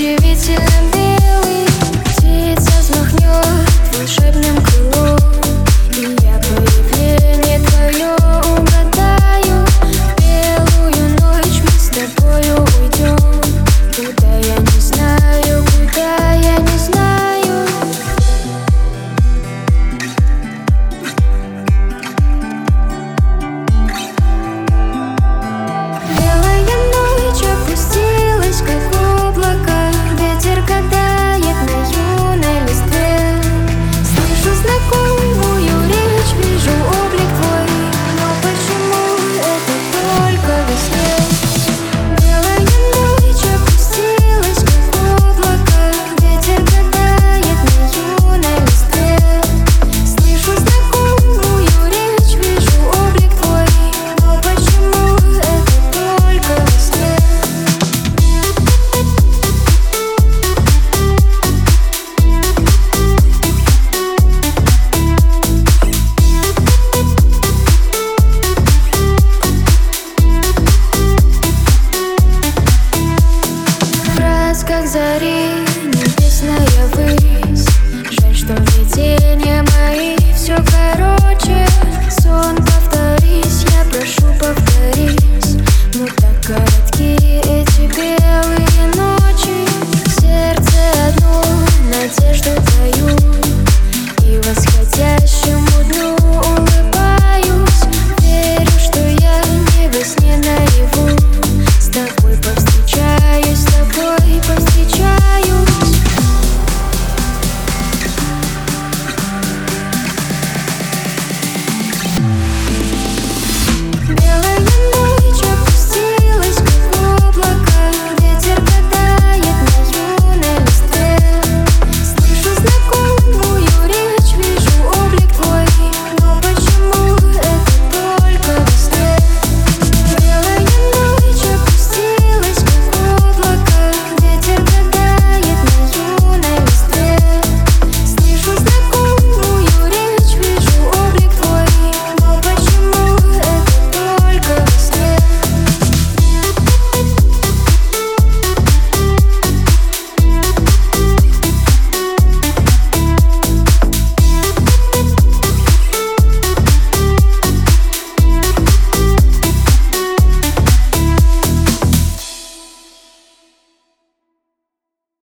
удивительно белый. Птица взмахнет волшебным крылом, и я появление твое угадаю. В белую ночь мы с тобою уйдем, куда я не знаю, куда я не знаю. Белая ночь опустилась, как облако, ветер катает на юной листве. Слышу знакомую речь, вижу облик твой, но почему это только во сне? Белая ночь опустилась, как облако, ветер катает на юной листве. Слышу знакомую речь, вижу облик твой, но почему это только во сне? В красках зари небесная высь. Жаль, что видения мои все короче.